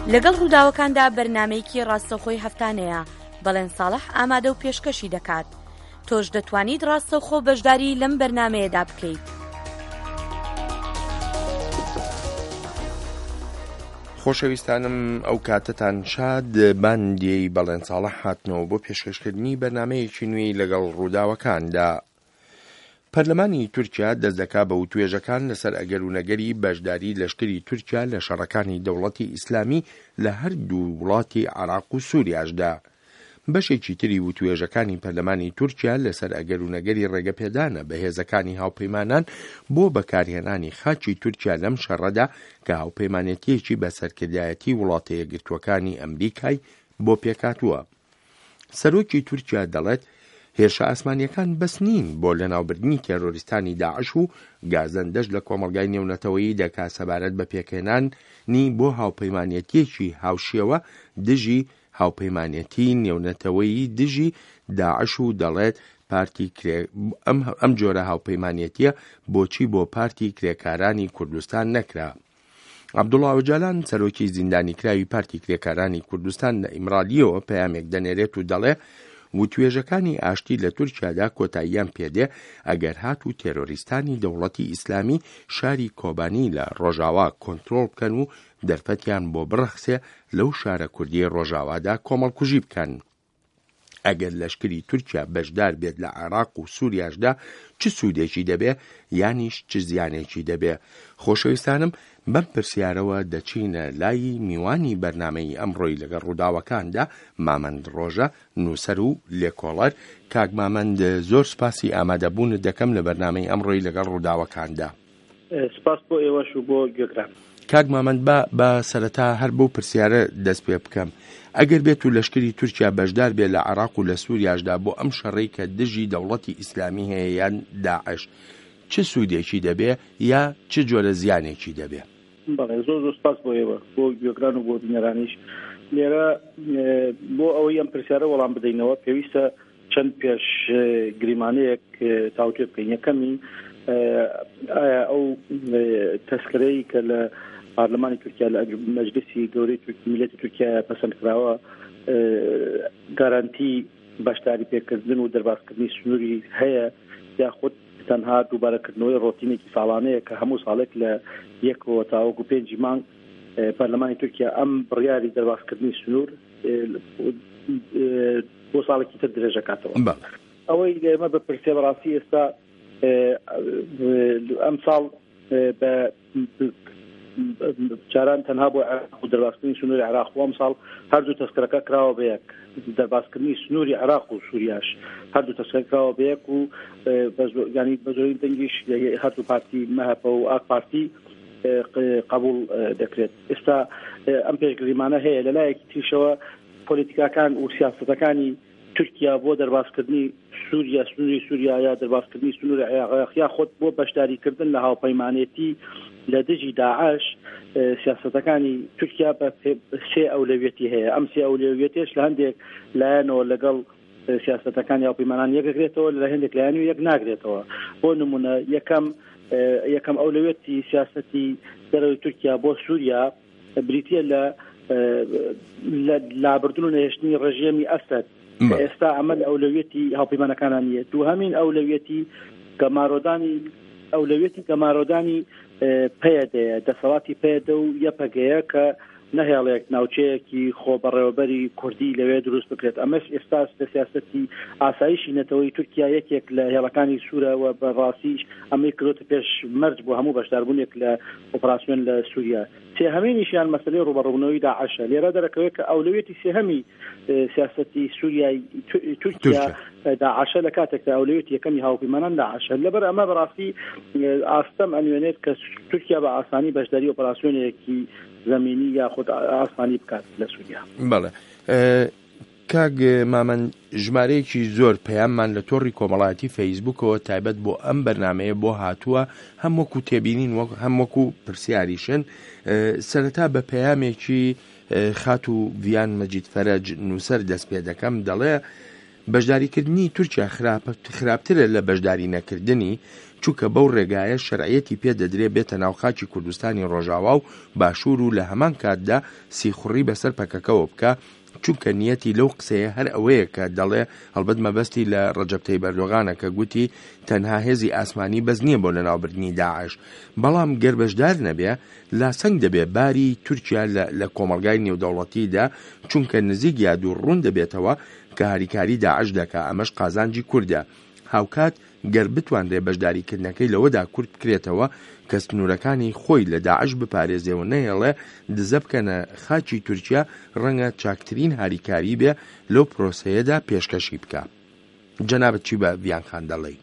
لەگەڵ ڕووداوەکاندا بەرنامەیەکی ڕاستەوخۆی هەفتانەیە بەڵێن ساڵح ئامادە و پێشکەشی دەکات. تۆش دەتوانیت ڕاستەوخۆ بەشداری لەم بەرنامەیەدا بکەیت. خۆشەویستانم ئەو کاتتان شاد باندی بەڵێن ساڵح هاتنەوە بۆ پێشکەشکردنی بەرنامەیەکی نوێی لەگەڵ ڕووداوەکاندا. پەرلەمانی تورکیا دەست دەکا بە وتوێژەکان لەسەر ئەگەرونەگەری بەشداری لەشکری تورکیا لە شەڕەکانی دەوڵەتی ئیسلامی لە هەردوو وڵاتی عێراق و سووریاشدا. بەشێکی تری وتوێژەکانی پەرلەمانی تورکیا لەسەر ئەگەرونەگەری ڕێگەپێدانە بە هێزەکانی هاوپەیمانان بۆ بەکارهێنانی خاچی تورکیا لەم شەڕەدا کە هاوپەیمانێتیەکی بە سەرکردایەتی وڵاتە یەکگرتووەکانی ئەمریکای بۆ پێکاتووە. سەرۆکی تورکیا دەڵێت هێرشە ئاسمانیەکان بەس نین بۆ لەناوبردنی تێرۆریستانی داعش و گازەندەش لە کۆمەڵگای نێونەتەوەیی دەکا سەبارەت بە پێکهێنانی بۆ هاوپەیمانێتیەکی هاوشێوە دژی هاوپەیمانێتی نێونەتەوەیی دژی داعش و دەڵێت ئەم جۆرە هاوپەیمانێتیە بۆچی بۆ پارتی کرێکارانی کوردستان نەکرا. عەبدوڵڵا ئۆجالان سەرۆکی زیندانی کراوی پارتی کرێکارانی کوردستان لە ئیمرالیەوە پەیامێک دەنێرێت و دەڵێ وتوێژەکانی ئاشتی لە تورکیادا کۆتاییان پێدێ ئەگەر هات و تێرۆریستانی دەوڵەتی ئیسلامی شاری کۆبانی لە ڕۆژاوا کۆنترۆڵ بکەن و دەرفەتیان بۆ بڕەخسێ لەو شارە کوردیە ڕۆژاوادا کۆمەڵکوژی بکەن. ئەگەر لەشکری تورکیا بەشدار بێت لە عێراق و سووریاشدا چ سوودێکی دەبێ یانیش چ زیانێکی دەبێ؟ خۆشەویستانم بەم پرسیارەوە دەچینە لای میوانی بەرنامەی ئەمڕۆی لەگەڵ ڕووداوەکاندا مامەند ڕۆژە نووسەر و لێکۆڵەر. کاک مامەند زۆر سپاسی ئامادەبوونت دەکەم لە بەرنامەی ئەمڕۆی لەگەڵ ڕووداوەکاندا. سپاس بۆ ئێوەش و بۆ گوێگران. کاک مامەند بە سەرەتا هەر بەو پرسیارە دەست پێ بکەم. ئەگەر بێت و لەشکری تورکیا بەشدار بێت لە عێراق و لە سووریاشدا بۆ ئەم شەڕەی کە دژی دەوڵەتی ئیسلامی هەیە یان داعش چ سوودێکی دەبێ یا چ جۆرە زیانێکی دەبێ؟ بەڵێ زۆر سپاس بۆ ئێوە بۆ گوێگران و بۆ بینەرانیش. لێرە بۆ ئەوەی ئەم پرسیارە وەڵام بدەینەوە پێویستە چەند پێش گریمانەیەک تاوتێ بکەین. یەکەمی ئایا ئەو تەسکرەی کە لە پارلەمانی تورکیا لە مەجلیسی گەورەی میلەتی تورکیا پەسەندکراوە گارانتی بەشداری پێکردن و دەرباسکردنی سنووری هەیە یاخود تەنها دووبارەکردنەوەی ڕۆتینێکی ساڵانەیە کە هەموو ساڵێک لە 1 تاوەکو 5 مانگ پەرلەمانی تورکیا ئەم بڕیاری دەرباسکردنی سنوور بۆ ساڵێکی تر درێژەکاتەوە. ئەوەی ئێمە بە پرسیە بەڕاستی ئێستا ئەم ساڵ بە جاران تەنها بۆ عێراق و دەرباسکردنی سنووری عێراق و ئەم ساڵ هەردوو تەسکرەکە کراوە بە یەک. دەرباسکردنی سنووری عێراق و سووریاش هەردوو تەسکرە کراوە بە یەک و ینی بە زۆرین دەنگیش هەردوو پارتی مەهەپە و ئاک پارتی قبول دەکرێت. ئێستا ئەم پێشگریمانە هەیە لەلایەکی تریشەوە پۆلیتیکاکان و سیاسەتەکانی تورکیا بۆ دەرباسکردنی سووریا سنووری سووریا یا دەرباسکردنی سنووری عێراق یا خۆت بۆ بەشداریکردن لە هاوپەیمانێتی لە دژی داعش سیاسەتەکانی تورکیا بە سێ ئەولەویەتی هەیە. ئەم سێ ئەولەویەتیش لە هەندێک لایەنەوە لەگەڵ سیاسەتەکانی هاوپەیمانان یەکەگرێتەوە لە هەندێک لایەنی یەک ناگرێتەوە. بۆ نمونە یەکەم ئەولەویەتی سیاسەتی دەرەوەی تورکیا بۆ سووریا بریتیە لە لابردن و نەهێشتنی ڕژێمی ئەسەد. ئێستا ئەمە ئەولەویەتی هاوپەیمانەکانان نیە. دووهەمین ئەولەویەتی گەمارۆدانی پێدەیە دەسەڵاتی پێدە و یەپەگەیە کە نەهێڵێک ناوچەیەکی خۆ بەڕێوەبەری کوردی لەوێ دروست بکرێت. ئەمەش ئێستا لە سیاسەتی ئاسایشی نەتەوەی تورکیا یەکێک لە هێڵەکانی سوورەوە بەڕاستیش ئەمەی کردوتە پێش مەرج بۆ هەموو بەشداربوونێک لە ئۆپراسیۆن لە سووریا. سێهەمینیشیان مەسەلەی ڕوبەڕوونەوەی داعشە. لێرە دەرەکەوێت کە ئەولەویەتی سێهەمی سیاسەتی سووریای تورکیا داعشە لە کاتێکدا ئەولەویەتی یەکەمی هاوپەیمانان داعشە. لەبەر ئەمە بەڕاستی ئاستەم ئەنوێنێت کە تورکیا بە ئاسانی بەشداری ئۆپراسیۆنێکی زمینی یاخود ئاسمانی بکات لە سووریا. بەڵێ کاک مامەند ژمارەیەکی زۆر پەیاممان لە تۆڕی کۆمەڵایەتی فەیسبوکەوە تایبەت بۆ ئەم بەرنامەیە بۆ هاتووە هەم وەکو تێبینین هەم وەکو پرسیاریشن. سەرەتا بە پەیامێکی خات و ڤیان مەجید فەرەج نووسەر دەست پێ دەکەم دەڵێ بەشداریکردنی تورکیا خراپترە لە بەشداری نەکردنی چونکە بەو ڕێگایە شەرعیەتی پێدەدرێ بێتە ناوخاکی کوردستانی ڕۆژاوا و باشوور و لە هەمان کاتدا سیخوڕی بەسەر پەکەکەوە بکە، چونکە نیەتی لەو قسەیە هەر ئەوەیە کە دەڵێ هەڵبەت مەبەستی لە ڕەجەب تەیب ئەردۆغانە کە گوتی تەنها هێزی ئاسمانی بەس نییە بۆ لەناوبردنی داعش، بەڵام گەر بەشدار نەبێ لاسەنگ دەبێ باری تورکیا لە کۆمەلگای نێودەوڵەتیدا، چونکە نزیک یا دوور ڕوون دەبێتەوە کە هاریکاری داعش دەکا، ئەمەش قازانجی کووردە. هاوکات گەر بتوانرێ بەشداریکردنەکەی لەوەدا کورد بکرێتەوە کە سنوورەکانی خۆی لە داعش بپارێزێەوە نەهێڵێ دزە بکەنە خاکی تورکیا، ڕەنگە چاکترین هاریکاری بێ لەو پرۆسەیەدا پێشکەشی بکە. جەنابەت چی بە ڤیان دەڵێ؟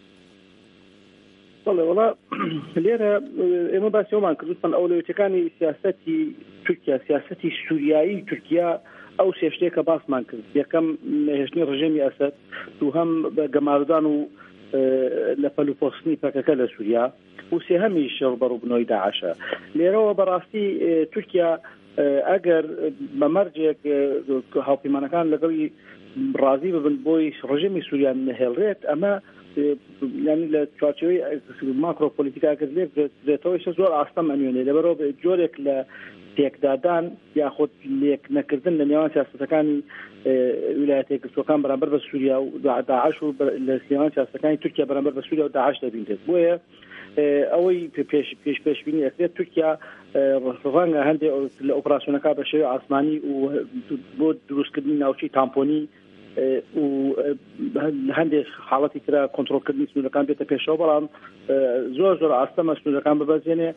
وڵا لێرە ئێمە باسیەوەمان کردوتمان ئەولویەتەکانی سیاسەتی تورکیا، سیاسەتی سووریایی تورکیا ئەو سێشتەیە کە باسمان کرد. یەکەم هێشتنی ڕژێمی ئەسەد، دووهەم گەماردان و لە پەلوپۆستنی پەکەکە لە سووریا، و سێهەمیش ڕوبەڕووبنەوەی داعشە. لێرەوە بەڕاستی تورکیا ئەگەر بەمەرجێک هاوپەیمانەکان لەگەڵی ڕازی ببن بۆی ڕژێمی سووریان نەهێڵرێت، ئەمە ینی لە چوارچێوەی ماکرۆپۆلیتیکا دێتەوەی زۆر ئاستەم ئەنوێنێ، لەبەرەوە جۆرێک لە تێکدادان یاخود لێک نەکردن لە نێوان سیاسەتەکانی ویلایەتە یەکگرتووەکان بەرامبەر بە سووریا و داعش و لە نێوان سیاسەتەکانی تورکیا بەرامبەر بە سووریا و داعش دەبینێت. بۆیە ئەوەی پێشبینی ئەکرێت تورکیا ڕەنگە هەندێک لە ئۆپراسیۆنەکە بە شێوەی ئاسمانی و بۆ دروستکردنی ناوچەی تامپۆنی و هەندێک حاڵەتی ترە کۆنتڕۆلکردنی سنوورەکان بێتە پێشەوە، بەڵام زۆر ئاستەمە سنوورەکان ببەزێنێ،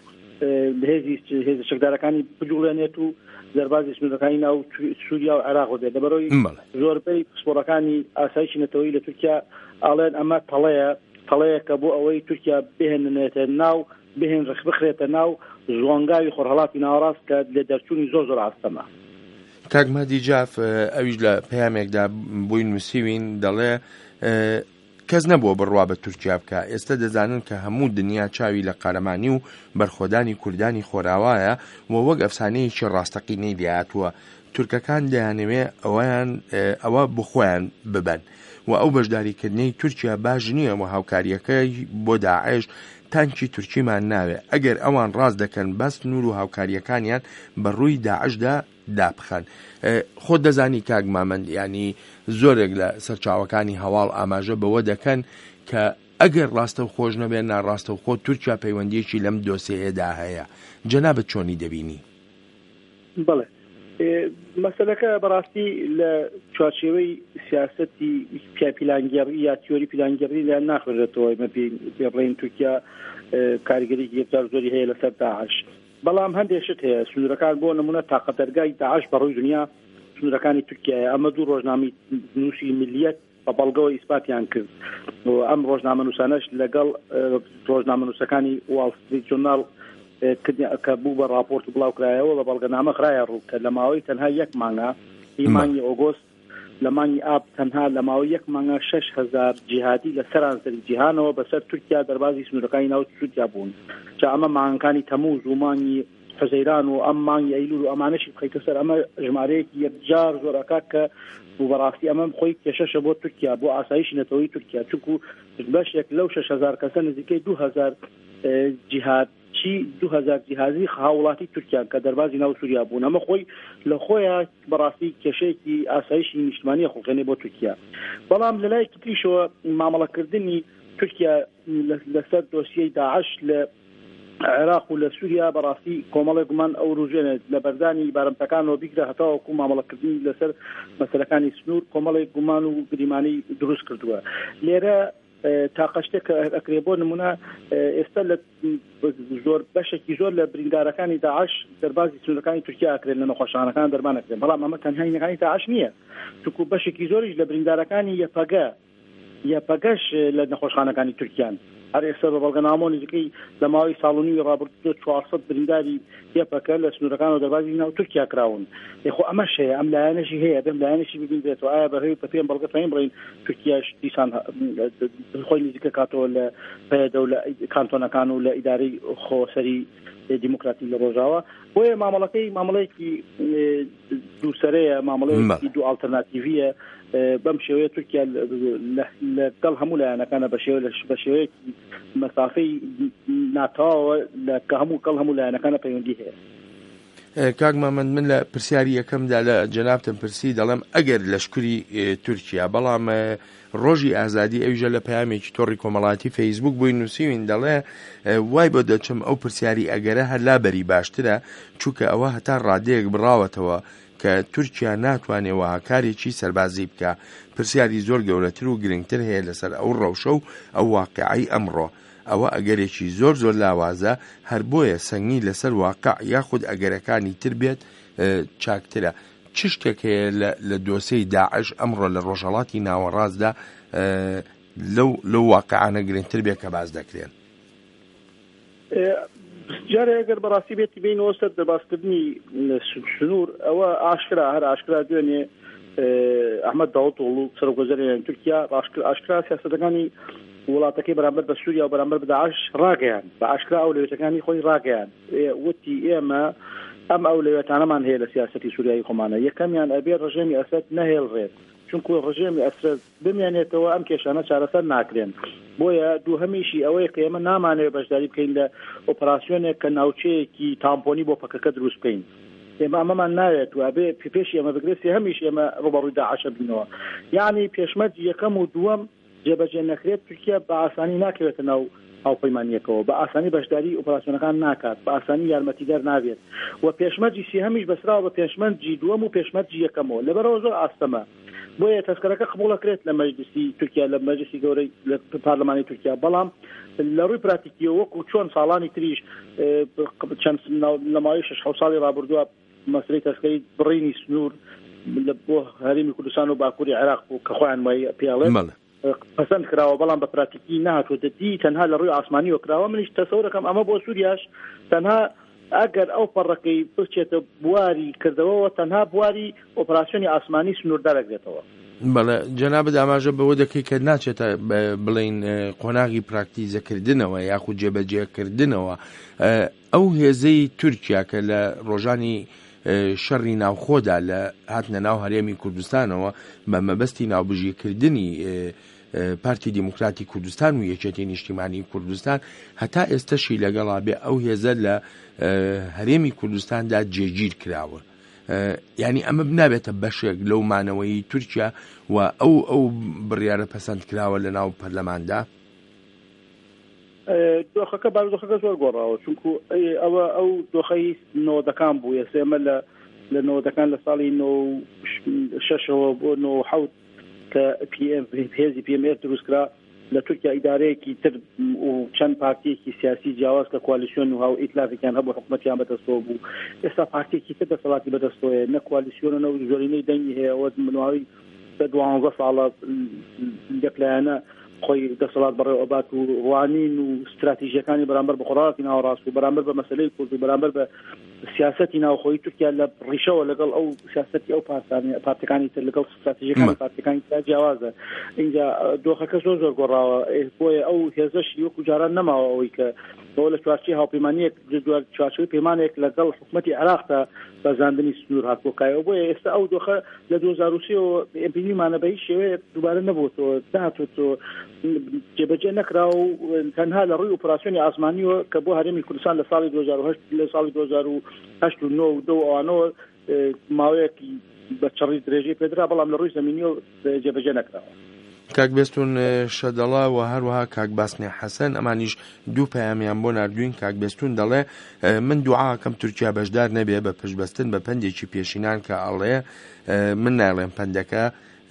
هێزی شەکدارەکانی بجوڵێنێت و دەربازی سنوورەکانی ناو سووریا و عێراق بێت. لەبەرەوەی زۆربەی پسپۆڕەکانی ئاسایشی نەتەوەیی لە تورکیا ئاڵێن ئەمە تەڵەیە کە بۆ ئەوەی تورکیا بهێنێتە ناو، بخرێتە ناو زوانگاوی خۆرهەڵاتی ناوەڕاست کە لە دەرچوونی زۆر ئاستەمە. کاکمەدی جاف ئەویش لە پەیامێکدا بووین نووسیوین، دەڵێ کەس نەبووە بڕوا بە تورکیا بکە. ئێستا دەزانن کە هەموو دنیا چاوی لە قارەمانی و بەرخۆدانی کوردانی خۆراوایە و وەک ئەفسانەیەکی ڕاستەقینەی دیاتووە. تورکەکان دەیانەوێ ئەوە بخۆیان ببەن و ئەو بەشداریکردنەی تورکیا باش نییە و هاوکاریەکەی بۆ داعش تانکی تورکیمان ناوێ. ئەگەر ئەوان ڕاست دەکەن بەس نور و هاوکاریەکانیان بەڕووی داعشدا دابخەن. خۆت دەزانی کاک مامەند، ینی زۆرێک لە سەرچاوەکانی هەواڵ ئاماژە بەوە دەکەن کە ئەگەر ڕاستە و خۆش نەبێن ناڕاستە و خۆ تورکیا پەیوەندیەکی لەم دۆسیەیەدا هەیە. جەنابەت چۆنی دەبینی؟ بەڵێ مەسەلەکە بەڕاستی لە چوارچێوەی سیاسەتی پیلانگێڕی یا تیۆری پیلانگێڕی لە ناخوێنرێتەوە. پێڕێن تورکیا کاریگەریی یەکجار زۆری هەیە لەسەر داعش، بەڵام هەندێک شت هەیە. سنوورەکان بۆ نمونە تاقەتەرگای داعش بەڕووی دنیا سنوورەکانی تورکیایە. ئەمە دوو ڕۆژنامەی نووسی ملیەت بە بەڵگەوە ئیسپاتیان کرد و ئەم ڕۆژنامە نووسانەش لەگەڵ ڕۆژنامە نووسەکانی واڵ ستریت جورنال کە بوو بە راپۆرت و بڵاوکرایەوە بە بەڵگەنامە خرایە ڕوو کە لە ماوەی تەنها یەک مانگە مانگی ئۆگۆست لە مانگی ئاب تەنها لە ماوەی یەک مانگە 6,000 جیهادی لە سەرانسەری جیهانەوە بەسەر تورکیا دەربازی سنوورەکانی ناو تورکیا بوون. جا ئەمە مانگەکانی تەمووز و مانگی حوزەیران و ئەم مانگی ئەیلول و ئەمانەشی بخەیتە سەر، ئەمە ژمارەیەکی یەکجار زۆر ئەکات کە بەڕاستی ئەمە خۆی کێشەشە بۆ تورکیا، بۆ ئاسایشی نەتەوەی تورکیا، چونکو بەشێک لەو 6,000 کەسە نزیکەی 2,000 جیهادچی 2,000 جیهازی هاوڵاتی تورکیان کە دەربازی ناو سووریا بوون. ئەمە خۆی لە خۆیان بەڕاستی کێشەیەکی ئاسایشی نیشتمانیە خۆڵخێنێ بۆ تورکیا. بەڵام لە لای تریشەوە مامەڵەکردنی تورکیا لەسەر دۆسیەی داعش لە عێراق و لە سووریا بەڕاستی کۆمەڵێک گومان ئەو ڕژێنێت لە بەردانی بارمتەکانەوە بیگرە هەتاوەکو مامەڵەکردنی لەسەر مەسەلەکانی سنوور کۆمەڵێک گومان و گریمانی دروست کردووە. لێرە تاقەشتێک ئەکرێ بۆ نمونە ئێستا لە زۆر بەشێکی زۆر لە بریندارەکانی داعش دەربازی سنوورەکانی تورکیا ئەکرێن لە نەخۆشخانەکان دەرمانەکرێن، بەڵام ئەمە تەنها هینەکانی داعش نییە، چونکو بەشێکی زۆریش لە بریندارەکانی یەپەگەش لە نەخۆشخانەکانی تورکیان. هەر ئێستا بە بەڵگەنامە نزیکەی لە ماوەی ساڵونی ڕابردووە 400 برینداری یەپەکە لە سنوورەکان و دەربازی ناو تورکیا کراون. خۆ ئەمەش هەیە، ئەم لایەنەشی هەیە، بەم لایەنەشی ببینێتەوە ئایا بەهۆی پێم بەڵگە فەهیم بڵین تورکیاش دیسان خۆی نزیکە کاتەوە لە پەیەدە و لە کانتۆنەکان و لە ئیدارەی خۆسەری دیموکراتی لە ڕۆژاوە. بۆیە مامەڵەکەی مامەڵەیەکی دووسەرەیە مامەڵەیەکی دوو ئالتەرناتیڤیە بەم شێوەیە تورکیا لەگەڵ هەموو لایەنەکانە بە شێوەیەکی مەسافەی ناتەواوە کە هەموو لایەنەکانە پەیوەندی هەیە. کاک مامەند من لە پرسیاری یەکەمدا لە جەنابتم پرسی دەڵێم ئەگەر لەشکری تورکیا بەڵام ڕۆژی ئازادی ئەوژە لە پەیامێکی تۆڕی کۆمەڵاتی فەیسبوک بووی نووسیوین دەڵێ وای بۆ دەچم ئەو پرسیاری ئەگەرە هەر لابەری باشترە چونکە ئەوە هەتا ڕادەیەک بڕاوەتەوە کە تورکیا ناتوانێت وهاکارێکی سەربازی بکە. پرسیاری زۆر گەورەتر و گرنگتر هەیە لەسەر ئەو ڕەوشە و ئەو واقعی ئەمڕۆ. ئەوە ئەگەرێکی زۆر لاوازە هەر بۆیە سەنگی لەسەر واقع یاخود ئەگەرەکانی تر بێت چاکترە. چ شتێک هەیە لە دۆسەی داعش ئەمڕۆ لە ڕۆژهەڵاتی ناوەڕاستدا لەو واقعانە گرنگتر بێت کە باز دەکرێن؟ جارێ ئەگەر بەڕاستی بێتی بینەوە سەر دەباسکردنی سنوور ئەوە ئاشکرا دوێنێ ئەحمەد داوودۆغڵو سەرۆکوەزیری تورکیا ئاشکرا سیاسەتەکانی وڵاتەکەی بەرامبەر بە سووریا و بەرامبەر بە داعش ڕاگەیان بە ئاشکرا ئەو لەوێتەکانی خۆی ڕاگەیان وتی ئێمە ئەم ئەو لەوێتانەمان هەیە لە سیاسەتی سووریایی خۆمانە. یەکەمیان ئەبێ ڕژێمی ئەسەد نەهێڵڕێت چونکە ڕژێمی ئەسەد بمێنێتەوە ئەم کێشانە چارەسەر ناکرێن. بۆیە دووهەمیشی ئەوەیە کە ئێمە نامانەوێت بەشداری بکەین لە ئۆپەراسیۆنێک کە ناوچەیەکی تامپۆنی بۆ پەکەکە دروست بکەین. ئێمە ئەمەمان ناوێت و ئەبێ پێشی ئەمە بگرێت هەمیش ئێمە ڕوبەڕووی داعش بینەوە. یعنی پێشمەرج یەکەم و دووەم جێبەجێ نەکرێت تورکیا بە ئاسانی ناکەوێتە ناو هاوپەیمانیەکەوە، بە ئاسانی بەشداری ئۆپەراسیۆنەکان ناکات، بە ئاسانی یارمەتیدەر نابێت و پێشمەرجی سێهەمیش بەسراوە بە پێشمەرجی دووەم و پێشمەرجی یەکەمەوە. لەبەرەوە زۆر ئاستەمە بۆیە تەسکەرەکە قبوڵەکرێت لە مەجلیسی تورکیا لە مەجلیسی گەورەی لە پارلەمانی تورکیا، بەڵام لە ڕووی پراتیکیەوە وەکو چۆن ساڵانی تریش چەند لەماوەی 6 ساڵی ڕابردووە مەسلەی تەسکەری بڕینی سنوور بۆ هەرێمی کوردستان و باکووری عێراق بوو کە خۆیان وای پێڵێن پەسەند کراوە، بەڵام بە پراتیکی نهاتوە دی تەنها لە ڕووی ئاسمانی وەکراوە. منیش تەسەورەکەم ئەمە بۆ سووریاش تەنها ئەگەر ئەو پەڕەکەی بچێتە بواری کردەوە تەنها بواری ئۆپەراسیۆنی ئاسمانی سنووردا دەگرێتەوە. بەڵێ جەنابەت ئاماژە بەوە دەکەی کە ناچێتە بڵین قۆناغی پراکتیزەکردنەوە یاخود جێبەجێکردنەوە ئەو هێزەی تورکیا کە لە ڕۆژانی شەڕی ناوخۆدا لە هاتنە ناو هەرێمی کوردستانەوە بە مەبەستی ناوبژیکردنی پارتی دیموکراتی کوردستان و یەکێتی نیشتیمانی کوردستان هەتا ئێستاشی لەگەڵا بێ ئەو هێزە لە هەرێمی کوردستاندا جێگیر کراوە. یعنی ئەمە بنابێتە بەشێک لەو مانەوەی تورکیا و ئەو بڕیارە پەسەند کراوە لە ناو پەرلەماندا. دۆخەکە بارودۆخەکە زۆر گۆڕاوە چونکو ئەوە ئەو دۆخەی نۆدەکان بوو ئێسێمە لە نۆدەکان لە ساڵی 96ەوە بۆ 97 کە هێزی PMF دروستکرا لە تورکیا ئیدارەیەکی تر و چەند پارتیەکی سیاسی جیاواز کە کوالیسیۆن و هاو ئیتلافێکیان هەبوو حکومەتیان بەدەستەوە بوو. ئێستا پارتیەکی تر دەسەڵاتی بەدەستەوەیە نە کوالیسیۆنە و زۆرینەی دەنگی هەیە ئەوە منواوی 12 ساڵە یەکلایەنە خۆی دەسەڵات بەڕێ ئەبات و ڕوانین و استراتیژیەکانی بەرامبەر بە خۆراکی ناوەڕاست و بەرامبەر بە مەسەلەی کورد و بەرامبەر بە سیاسەتی ناوخۆی تورکیا لە ڕیشەوە لەگەڵ ئەو سیاسەتی ئەو پارتەکانی تر لەگەڵ استراتیژیەکانی پارتەکانی تر جیاوازە. اینجا دۆخەکە زۆر گۆڕاوە بۆیە ئەو هێزەشی وەکو جاران نەماوە ئەوەی کە بۆ لە چوارچێ هاوپەیمانیەک چوارچێوەی پەیمانێک لەگەڵ حکومەتی عێراقدا بەزاندنی سنوور هاتووەکایەوە. بۆیە ئێستا ئەو دۆخە لە 2023 ئەمپینیمانە بە هیچ شێوەیە دووبارە نەبووەوە داهاتوە جێبەجێ نەکراوە و تەنها لە ڕووی ئۆپەراسیۆنی ئاسمانیەوە کە بۆ هەرێمی کوردستان لە ساڵی 2008 لە ساڵی 2008 و 9 و 2 ئەوانەوە ماوەیەکی بە چڕی درێژەی پێدرا، بەڵام لە ڕووی زەمینیەوە جێبەجێ نەکراوە. کاک بێستون شەدەڵا و هەروەها کاک باسنێ حەسەن ئەمانیش دوو پەیامیان بۆ نردوین. کاک بێستون دەڵێ من دوعاکەم تورکیا بەشدار نەبێ بە پشتبەستن بە پەندێکی پێشینان کە ئەڵێ من ناڵێم پەندەکە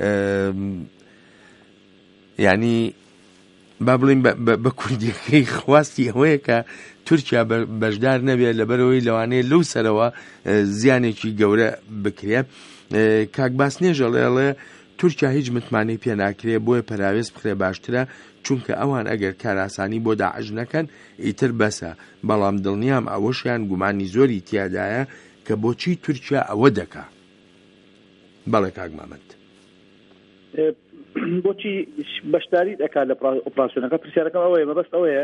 یعنی با بڵین بە کوردیەکەی خواستی ئەوەیە کە تورکیا بەشدار نەبێت لەبەرەوەی لەوانەیە لەو سەرەوە زیانێکی گەورە بکرێت. کاک باسنێژەڵێڵێ تورکیا هیچ متمانەی پێ ناکرێت بۆیە پەراوێز بخرێ باشترە چونکە ئەوان ئەگەر کاراسانی بۆ داعش نەکەن ئیتر بەسە، بەڵام دڵنیام ئەوەشیان گومانی زۆری تیادایە کە بۆچی تورکیا ئەوە دەکا. بەڵێ کاک مامەد. بۆچی بەشداری دەکات لە ئۆپراسیۆنەکە پرسیارەکەم ئەوەیە مەبەست ئەوەیە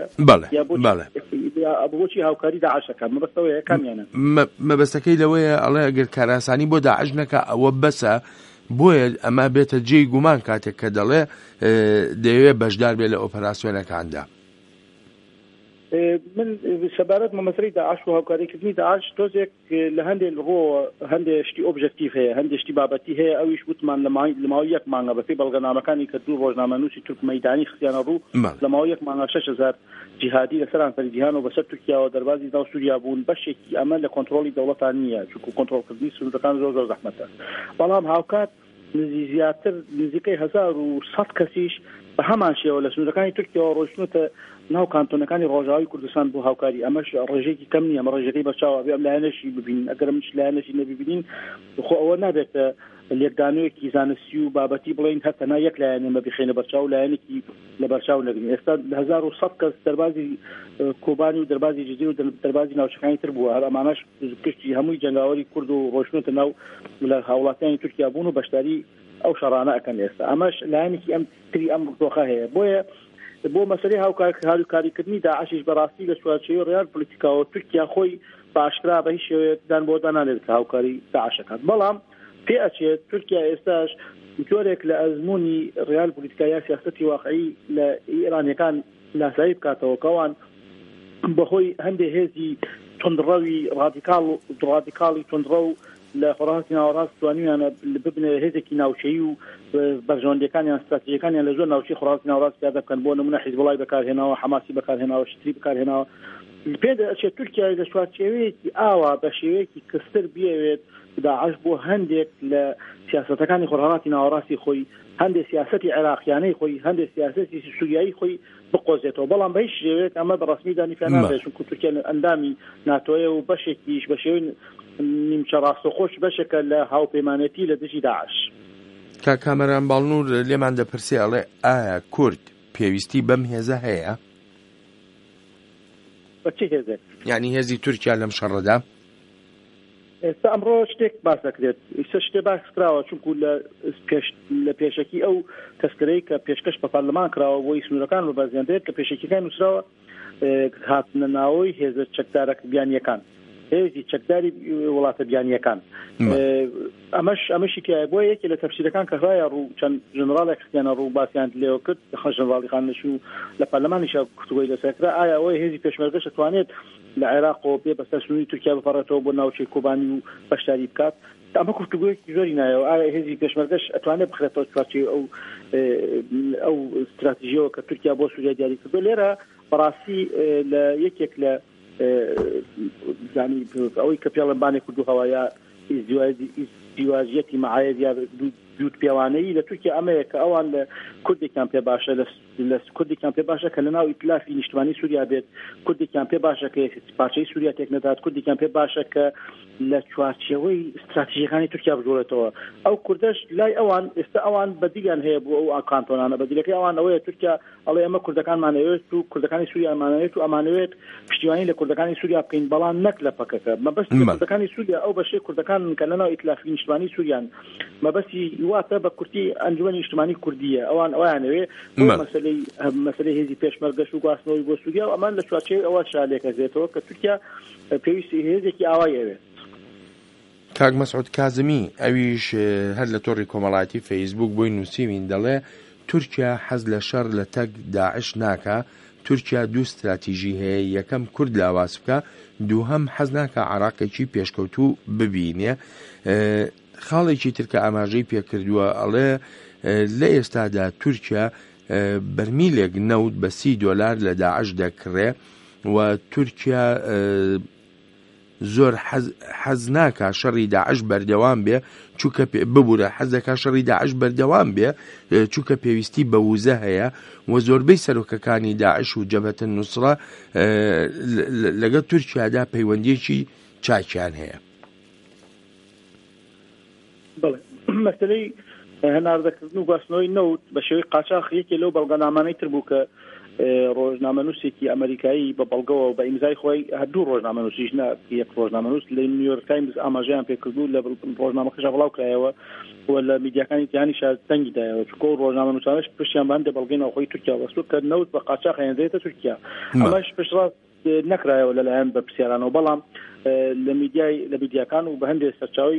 بۆچی هاوکاری داعشەکە مەبەست ئەوەیە کامیانە مەبەستەکەی لەوەیە ئەڵێ ئەگەر کاراسانی بۆ داعش نەکە ئەوە بەسە بۆیە ئەمە بێتە جێی گومان کاتێک کە دەڵێ دەیەوێت بەشدار بێت لە ئۆپراسیۆنەکاندا. من سەبارەت مەمەسەری داعش و هاوکاریکردنی داعش تۆزێک لە هەندێک ڕۆ هەندێک شتی ئۆبژەکتیڤ هەیە هەندێک شتی بابەتی هەیە ئەویش وتمان لە ماوەی یەک مانگە بەپێی بەڵگەنامەکانی کە دوو ڕۆژنامەنووسی تورک مەیدانی خستیانە ڕوو لە ماوەی یەک مانگە 6,000 جیهادی لەسەر ئەنفەرجیهان و بەسەر تورکیا و دەربازی ناو سووریا بوون بەشێکی ئەمە لە کۆنتڕۆلی دەوڵەتان نییە چونکە کۆنتڕۆلکردنی سنوورەکان زۆر زەحمەتە بەڵام هاوکات زیاتر نزیکەی 1,100 کەسیش بە هەمان شێوە لە سنوورەکانی تورکیا ڕۆیشتنەوە ناو کانتۆنەکانی ڕۆژاوی کوردستان بۆ هاوکاری ئەمەش ڕێژێکی کەم نییە ئەمە ڕێژەکەی بەرچاوە بێ ئەم لایەنەشی ببین ئەگەر منش لایەنەشی نەبیبینین خۆ ئەوە نابێتە لێکدانەوەیەکی زانستی و بابەتی بڵین هەتەنا یەک لایەنێمە بخێنە بەرچاو لایەنێکی لە بەرچاو نەگرین ئێستا 1,100 کەس دەربازی کۆبانی و دەربازی جزیر و دەربازی ناوچەکانی تر بووە هەر ئەمانەش کشتی هەمووی جەنگاوەری کورد و ڕۆیشتنەوە ناو لە هاوڵاتیانی تورکیا بوون و بەشداری ئەو شەڕانە ئەکەن ئێستا ئەمەش لایەنێکی ئەم تری ئەم دۆخە هەیە بۆیە بۆ مەسەلەی هاوکاریکردنی داعشیش بەڕاستی لە چوارچێوەی ڕێال پۆلیتیکاوە تورکیا خۆی باشکرا بە هیچ شێوەیەکدان بۆ دانانێت کە هاوکاری داعشەکەات بەڵام پێ ئەچێت تورکیا ئێستاش جۆرێک لە ئەزمموی ڕێال پۆلیتیکا یا سیاسەتی واقعی لە ئیرانیەکان ناسایی بکاتەوە کەوان بەهۆی هەندێک هێزی تندڕەوی ڕادیکاڵی تندڕە و لە خۆڕاستی ناوەڕاست توانیانە ببنێ هێزێکی ناوچەیی و بەرژەوەندەکانیان استراتیژیەکانیان لە زۆر ناوچەی خۆڕاستی ناوەڕاست پیاده بکەن بۆ نمونە حیزبوڵای بەکارهێناوە حەماسی بەکارهێناوە شتری بەکارهێناوە پێ دەچێت تورکیا لە چوارچێوەیەکی ئاوا بە شێوەیەکی کەستر بێوێت داعش بۆ هەندێک لە سیاسەتەکانی خۆڕاستی ناوەڕاستی خۆی هەندێک سیاسەتی عێراقیانەی خۆی هەندێک سیاسەتی سووریایی خۆی بقۆزێتەوە بەڵام بە هیچ شێوەیەک ئەمە بەڕسمی دانیفێ نابێت چونکە تورکیا ئەندامی ناتۆیە و بەشێکیش بە شێوەی نیمچە ڕاستەخۆش بەشێکە لە هاوپەیمانەتی لە دژی داعش. کامەران باڵنوور لێمان دەپرسێ ئەڵێ ئایا کورد پێویستی بەم هێزە هەیە؟ بەچی هێزێک؟ یعنی هێزی تورکیا لەم شەڕەدا؟ ئێستا ئەمڕۆ شتێک باس دەکرێت ئێستا شتێ باس کراوە چونکو لە پێشەکی ئەو تەسکرەی کە پێشکەش بە پەرلەمان کراوە بۆی سنوورەکان بەبازیاندرێت کە پێشەکیەکان نووسراوە هاتنە ناوەی هێزە چەکدارە بیانیەکان هێزی چەکداری وڵاتە بیانیەکان ئەمەشی تایە بۆ یەکی لە تەفسیرەکان کە ڕایە ڕوو چەند ژنرالێک خستیانە ڕوو باسییان لێوە کرد ژنراڵی خانشی و لە پەرلەمانیشا گفتوگۆی لەسەرکرا ئایا ئەوەی هێزی پێشمەرگەش دەتوانێت لە عێراقەوە بێ بەسەر سنووری تورکیا بپەڕێتەوە بۆ ناوچەی کۆبانی و بەشداری بکات ئەمە گفتوگۆیەکی زۆری نایەوە ئایا هێزی پێشمەرگەش ئەتوانێت بخرێتەوە چوارچێوەی ئەو استراتیژیەوە کە تورکیا بۆ سووریا دیاری کردو لێرە بەڕاستی لە یەکێک لە زانی ئەوەی کە پێڵەمبانی کردو هەوایە ئیزدیواجیەتی مەعایەت یا دوود پێوانەیی لە تورکیا ئەمەیە کە ئەوان لە کوردێکیان پێ باشە لە کوردێکیان پێ باشە کە لە ناو ئیتلافی نیشتمانی سووریا بێت کوردێکیان پێ باشە کە پارچەی سووریا تێک نەدات کوردێکیان پێ باشە کە لە چوارچێوەی استراتیژیەکانی تورکیا بژۆرێتەوە ئەو کوردەش لای ئەوان ئێستا ئەوان بەدیگیان هەیە بۆ ئەو کانتۆنانە بەدیلەکەی ئەوان ئەوەیە تورکیا ئەڵێ ئەمە کوردەکانمانەوێت و کوردەکانی سووریامانەوێت و ئەمانەوێت پشتیوانی لە کوردەکانی سووریا بکەین بەڵام نەک لە پەکەکە مەبەست کوردەکانی سووریا ئەو بەشەی کوردەکان کە لەناو ئیتلافی نیشتمانی سووریان مەبەستی واتە بە کورتی ئەنجومەنی نیشتمانی کوردیە ئەوان ئەویانەوێ مەسەلەی هێزی پێشمەرگەش و گواستنەوەی بۆ سووریا و ئەمان لە چوارچێوەی ئەوە شالێکەزێتەوە کە تورکیا پێویستی هێزێکی ئاوای ئەوێت. کاک مەسعود کازمی ئەویش هەر لە تۆڕی کۆمەڵایەتی فەیسبوک بۆی نووسیوین دەڵێ تورکیا حەز لە شەڕ لە تەک داعش ناکە تورکیا دوو استراتیژی هەیە یەکەم کورد لاواز بکە دووهەم حەز ناکە عێراقێکی پێشکەوتوو ببینێ خاڵێکی ترکە ئاماژەی پێکردووە ئەڵێ لە ئێستادا تورکیا بەرمیلێک نەوت بە $30 لە داعش دەکڕێ و تورکیا زۆر حەز ناکە شەڕی داعش بەردەوام بێ چووکە ببوورە حەز دەکا شەڕی داعش بەردەوام بێ چووکە پێویستی بە وزە هەیە و زۆربەی سەرۆکەکانی داعش و جەبهەتە نوسرە لەگەڵ تورکیادا پەیوەندیەکی چاکیان هەیە. بەڵێ مەسەلەی هەناردەکردن و گواستنەوەی نەوت بە شێوەی قاچاق یەکێ لەو بەڵگەنامانەی تر بوو کە ڕۆژنامەنووسێکی ئەمریکایی بە بەڵگەوە بە ئیمزای خۆی هەردوو ڕۆژنامەنووسیش یەک ڕۆژنامەنووس لە نیویۆرک تایمز ئاماژەیان پێکردو لە ڕۆژنامەکەش بڵاو کرایەوە و لە میدیاکانی تیانیشا تەنگیدایەوە چکۆ ڕۆژنامەنووسانش پشتیان بەندە بەڵگەی خۆی تورکیا بەستو کە نەوت بە قاچاق هێنرێتە تورکیا ئەمەش پشتڕاست نەکرایەوە لەلایەن بە پرسیارانەوە بەڵام لە میدیاکان و بە هەندێک سەرچاوی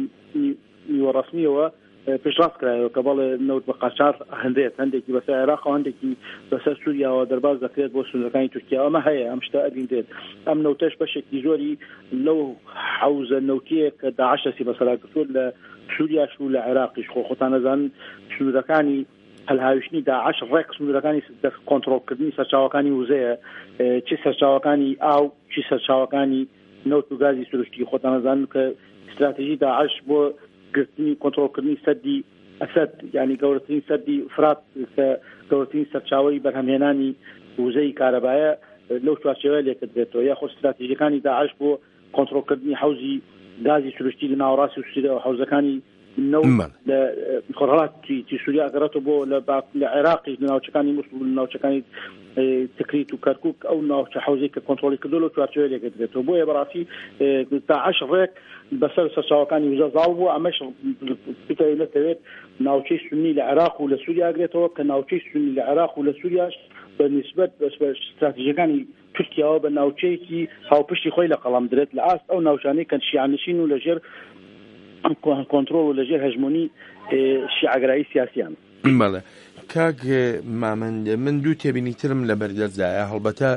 نیوەڕەسمیەوە پێشڕاست کرایەوە کە بەڵێ نەوت بە قاچار هەندێکی بەسەر عێراق و هەندێکی بەسەر سووریاوە دەرباز دەکرێت بۆ سنوورەکانی تورکیا ئەمە هەیە ئەم شتە ئەبینرێت ئەم نەوتەش بەشێکی زۆری لەو حوزە نەوتیە کە داعش دەستی بەسەرکردووە لە سووریاش و لە عێراقیش خۆتان نەزانن سنوورەکانی هەلهاویشتنی داعش ڕێک سنوورەکانی کۆنتڕۆڵکردنی سەرچاوەکانی وزەیە چی سەرچاوەکانی ئاو چی سەرچاوەکانی نەوت و گازی سروشتی خۆتان نەزانن کە استراتیژی داعش بۆ گرتنی کۆنتڕۆڵکردنی سەدی ئەسەد یعنی گەورەترین سەدی فرات کە گەورەترین سەرچاوەی بەرهەمهێنانی وزەی کارەبایە لەو چوارچێوەیە لێکردرێتەوە یاخۆ استراتیژیەکانی داعش بۆ کۆنتڕۆڵکردنی حوزی گازی سروشتی لە ناوەڕاستی و سووریا و حوزەکانی نەوت لە خۆرهەڵاتی سووریا ئەگەڕێتەوە بۆ لە عێراقیش لە ناوچەکانی موسڵ لە ناوچەکانی تکریت و کەرکوک ئەو ناوچە حوزەی کە کۆنتڕۆڵی کردو لەو چوارچێوەیە لێکردرێتەوە بۆیە بەڕاستی داعش ڕێک بەسەر سەرچاوەکانی وزە زاڵ بوو ئەمەش نەتەوێت ناوچەی سونی لە عێراق و لە سووریا ئەگرێتەوە کە ناوچەی سونی لە عێراق و لە سووریاش بە نسبەت بە استراتیژیەکانی تورکیاوە بە ناوچەیەکی هاوپشتی خۆی لە قەڵام درێت لە ئاست ئەو ناوچانەی کە شیعانشین و لەژێر کۆنتڕۆڵ و لەژێر هەژمۆنی شیعەگرایی سیاسیان. بەڵێ کاک مامەند من دوو تێبینیترم لە بەردەستدایە هەڵبەتە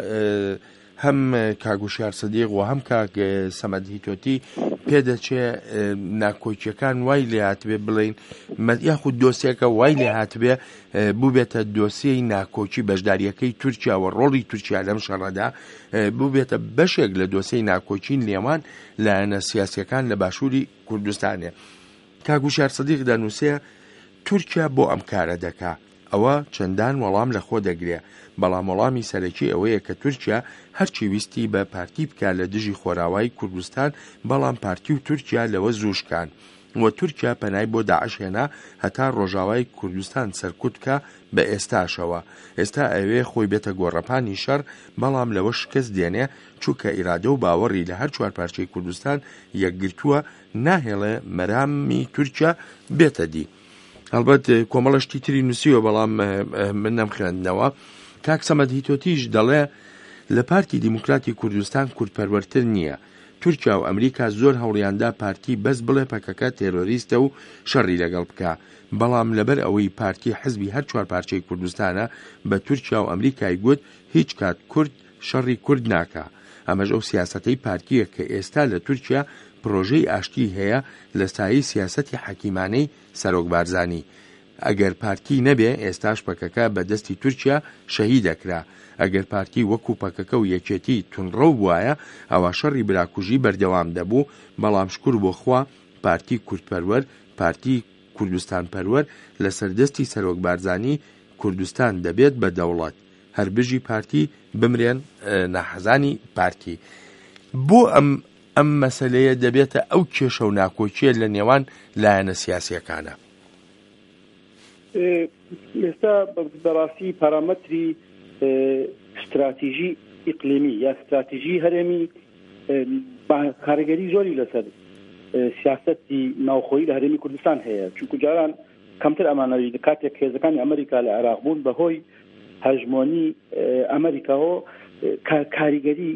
هەم کاگوشار سەدیق و هەم کاک سەمەد هیتۆتی پێدەچێ ناکۆچیەکان وای لێ هاتبێ بڵین یاخود دۆسیەکە وای لێ هاتبێ بوو بێتە دۆسیەی ناکۆچی بەشداریەکەی تورکیا و ڕۆڵی تورکیا لەم شەڕەدا بوو بێتە بەشێک لە دۆسیەی ناکۆچین لێوان لایەنە سیاسیەکان لە باشووری کوردستانێ. کاگوشار سەدیق دەنووسێ تورکیا بۆ ئەم کارە دەکا ئەوە چەندان وەڵام لە خۆ دەگرێ بەڵام وەڵامی سەرەکی ئەوەیە کە تورکیا هەرچی ویستی بە پارتی بکە لە دژی خۆراوایی کوردستان بەڵام پارتی و تورکیا لەوە زووشکان و تورکیا پەنای بۆ داعش هێنا هەتا ڕۆژاوای کوردستان سەرکوتکە بە ئێستاشەوە ئێستا ئەوێ خۆی بێتە گۆڕەپانی شەڕ بەڵام لەوە شکست دێنێ چووکە ئیرادە و باوەڕی لە هەر چوار پارچەی کوردستان یەکگرتووە ناهێڵێ مەرامی تورکیا بێتە دی. هەڵبەت کۆمەڵەشتی تری نووسیوە بەڵام من نەم خوێندنەوە. کاک سەمەد هیتۆتیش دەڵێ لە پارتی دیموکراتی کوردستان کوردپەروەرتر نییە. تورکیا و ئەمریکا زۆر هەوڵیاندا پارتی بەس بڵێ پەکەکە تێرۆریستە و شەڕی لەگەڵ بکە بەڵام لەبەر ئەوەی پارتی حزبی هەر چوار پارچەی کوردستانە بە تورکیا و ئەمریکای گوت هیچ کات کورد شەڕی کورد ناکە. ئەمەش ئەو سیاسەتەی پارتیە کە ئێستا لە تورکیا پرۆژەی ئاشتی هەیە لە سایەی سیاسەتی حەکیمانەی سەرۆک بارزانی. ئەگەر پارتی نەبێ ئێستاش پەکەکە بە دەستی تورکیا شەهید دەکرا. ئەگەر پارتی وەکو پەکەکە و یەکێتی تونڕەو بوایە ئەوە شەڕی براکوژی بەردەوام دەبوو بەڵام شکر بۆ خوا پارتی کوردپەروەر پارتی کوردستان پەروەر لە سەردەستی سەرۆک بارزانی کوردستان دەبێت بە دەوڵەت هەر بژی پارتی بمرێن نەحەزانی پارتی. بۆ ئەم مەسەلەیە دەبێتە ئەو کێشە و ناکۆچیە لە نێوان لایەنە سیاسیەکانە. ئێستا بەڕاستی پارامەتری استراتیژی ئیقلیمی یا استراتیژی هەرێمی کارەگەری زۆری لەسەر سیاسەتی ناوخۆیی لە هەرێمی کوردستان هەیە چونکو جاران کەمتر ئەمانەوی کاتێک هێزەکانی ئەمریکا لە عێراق بوون بەهۆی هەژمۆنی ئەمریکاەوە کاریگەری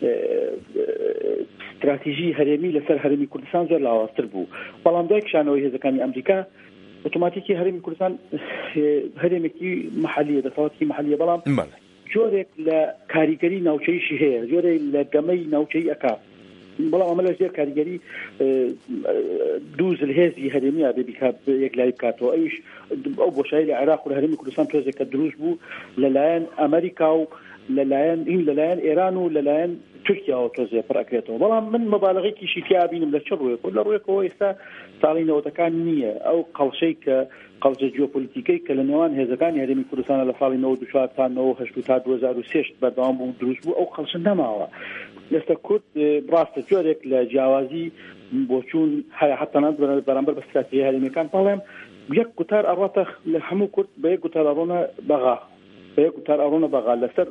استراتیژی هەرێمی لەسەر هەرێمی کوردستان زۆر لاوازتر بوو بەڵام دوای کشانەوەی هێزەکانی ئەمریکا ئۆتۆماتیکی هەرێمی کوردستان هەرێمێکی محلیە دەسەڵاتی محلیە بەڵام جۆرێک لە کاریگەری ناوچەیشی هەیە جۆرێک لە گەمەی ناوچەی ئەکا بەڵام ئەمە لە ژێر کاریگەری دوو زلهێزی هەرێمیە یەکلای بکاتەوە ئەویش ئەو بۆشایی لە عێراق و لە هەرێمی کوردستان تۆزێکە دروست بوو لەلایەن ئەمریکا و لەلایەن ئێران و لەلایەن تورکیاوە تۆزێ پڕەکرێتەوە بەڵام من مەبالغێکیشی تیا بینم لە چ ڕوویەک لە ڕوویەکەوە ئێستا ساڵی نەوەتەکان نییە ئەو قەڵشەی کە قەڵجە جیۆپۆلیتیکەی کە لە نێوان هێزەکانی هەرێمی کوردستانە لە ساڵی 94 تا 98 تا 2006 بەردەوام بوو دروست بوو ئەو قەڵشە نەماوە ئێستا کورد ڕاستە جۆرێک لە جیاوازی بۆچوون هەیە حتەنات بەرامبەر بە استراتیژی هەرێمیەکان بەڵام یەک گوتار ئەڕاتە لە هەموو کورد بە یەک گوتار ئەڕۆنە بەغا بەیەک وتار ئەڕۆنە بەغا لەسەر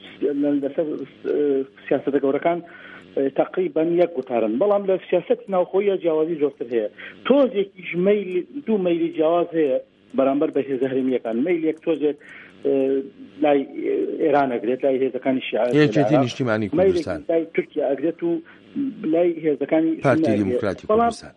سیاسەتە گەورەکان تقریبا یەک وتارن، بەڵام لە سیاسەتی ناوخۆیە جیاوازی زۆرتر هەیە. تۆزێکیش دوو مەیلی جیاواز هەیە بەرامبەر بە هێزە هەرێمیەکان. مەیلێک تۆزێک لای ئێران ئەگرێت، لای هێزەکانی شیعە، یەکێتی نیشتیمانی کوردستان، لای تورکیا ئەگرێت و لای هێزەکانی پارتی دیموکراتی کوردستان.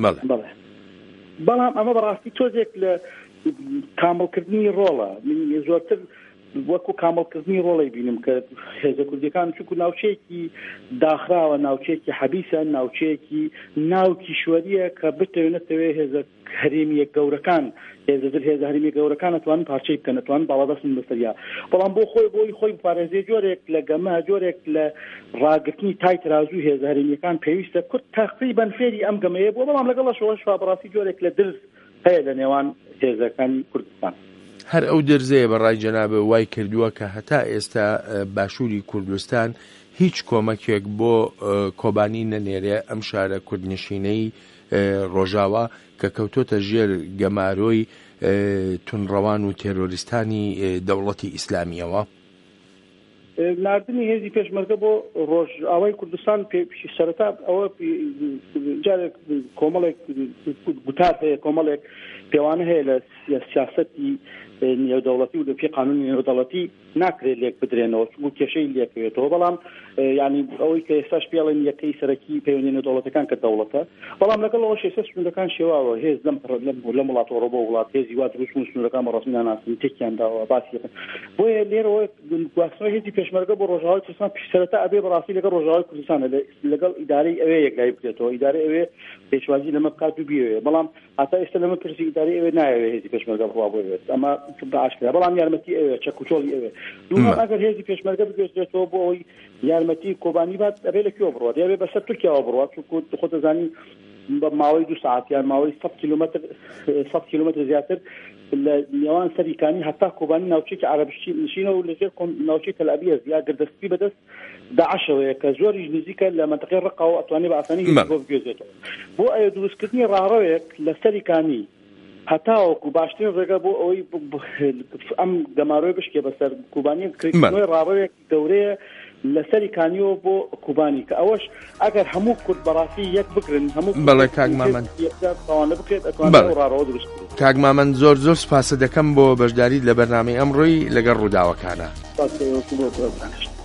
بەڵام ئەمە بەڕاستی تۆزێک لە کامەڵکردنی ڕۆڵە، من زۆرتر وەکو کامەڵکردنی ڕۆڵی بینم کە هێزە کوردیەکان چونکو ناوچەیەکی داخراوە، ناوچەیەکی حەبیسە، ناوچەیەکی ناوکیشوەریە کە بتەوێنێتەوێ هێزە هەرێمیە گەورەکان، هێزە هەرێمیە گەورەکان ئەتوانن پارچەی بکەن، ئەتوانن باڵادەستن بەسەریا. بەڵام بۆی خۆی پارێزێ جۆرێک لە گەمە، جۆرێک لە ڕاگرتنی تای ترازوو هێزە هەرێمیەکان پێویستە کورد تقریبا فێری ئەم گەمەیە بووە، بەڵام لەگەڵەشەوە بەڕاستی جۆرێک لە درز هەیە لە نێوان هێزەکانی کوردستان. هەر ئەو دەرزەیە بەڕای جەنابە وای کردووە کە هەتا ئێستا باشووری کوردستان هیچ کۆمەکێک بۆ کۆبانی نەنێرێ ئەم شارە کوردنشینەی ڕۆژاوە کە کەوتۆتە ژێر گەمارۆی تونڕەوان و تێرۆریستانی دەوڵەتی ئیسلامیەوە. ناردنی هێزی پێشمەرگە بۆ ڕۆژئاوای کوردستان سەرەتا ئەوە جارێک کۆمەڵێک گوتار هەیە، کۆمەڵێک پێوانە هەیە لە سیاسەتی نێودەوڵەتی و لەپی قانونی نێودەوڵەتی ناکرێت لێک بدرێنەوە چونکو کێشەی لێکەوێتەوە. بەڵام ینی ئەوەی کە ئێستاش پێڵێن یەکەی سەرەکی پەیوەندی نێودەوڵەتەکان کە دەوڵەتە، بەڵام لەگەڵەوە شێسە سنوورەکان شێواوە هێز لە وڵاتەوە بۆ وڵات هێزی وا دروست و سنوورەکان بەڕەسمی ناناسن تێکیان داوە باسی دەکەن. بۆیە لێرەوە گواستنەوەی هێزی پێشمەرگە بۆ ڕۆژئاوای کوردستان سەرەتا ئەبێ بەڕاستی لەگەڵ ڕۆژئاوای کوردستانە لەگەڵ ئیدارەی ئەوێ یەکلای بکرێتەوە، ئیدارەی ئەوێ پێشوازی لەمە بکات و بیەوێ. بەڵام هەتا ئێستا لەمە پرسی ئیدارەی ئەوێ نایەوێ هێزی پێشمەرگە بڕوا بۆێت، ئەمە باشکرا، بەڵام یارمەتی ئەوێ چەکوچۆڵی ئەوێ. دووەم ئەگەر هێزی پێشمەرگە بگوێزرێتەوە بۆ ئەوەی یارمەتی کۆبانی بات ئەبێ لەکوێوە بڕوات، یاوێ بەسەر تورکیاوە بڕوات، چونکو خۆت دەزانی بە ماوەی 2 ساعت یان ماوەی 100 کیلومتر زیاتر لە نێوان سەریکانی هەتا کۆبانی ناوچەیەکی عەرەبشتی نشینە و لەژێر ناوچەی تەلعەبیە یا گردەستی بەدەست داعشەوەیە کە زۆریش نزیکە لە منطقەی ڕقەوە ئەتوانێت بە ئاسانی بۆ بگوێزێتەوە. بۆ ئەوە دروستکردنی ڕاڕەوێک لە سەریکانی هەتاوەکو باشترین ڕێگە بۆ ئەوەی ئەم گەمارۆی بشکێ بەسەر کوبانی کردنەوەی ڕاڕەوێک گەورەیە لەسەری کانیەوە بۆ کوبانی کە ئەوەش ئەگەر هەموو کورد بەڕاستی یەک بکرن هەموو بەڵێ کاک مامەند کاک مامەند زۆر سپاس دەکەم بۆ بەشداریت لە بەرنامەی ئەمڕۆی لەگەڵ ڕووداوەکانە.